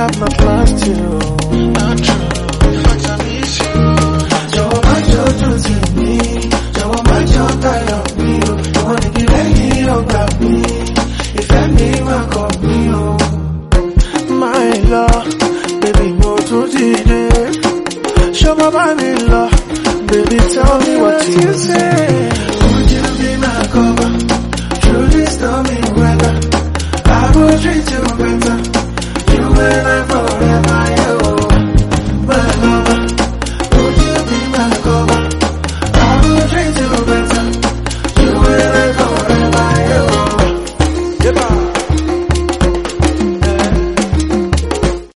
have not lost you. Not true, in fact I miss you. Jọ̀wọ́ má jọ̀jú tì mí, jọ̀wọ́ má jọ̀ tayọ̀ mí o. Ìwọ nìkí lẹ́yìn ọgbà mi, ìfẹ́ mi má kọ̀ mí o. My love, baby mo tún dìde. Ṣé mo bá mi lọ? Baby tell me what you say.